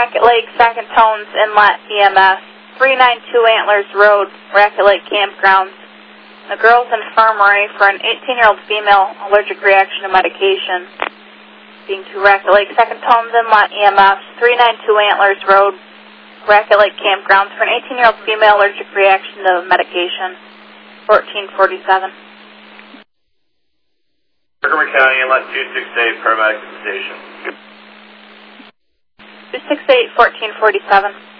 Racket Lake, Second Tones, Inlet, EMS, 392 Antlers Road, Racket Lake Campgrounds. The girls' infirmary for an 18-year-old female allergic reaction to medication. Being to Racket Lake, Second Tones, Inlet, EMS, 392 Antlers Road, Racket Lake Campgrounds for an 18-year-old female allergic reaction to medication. 1447. Montgomery County, Inlet 268, paramedic at the station. 268, 1447.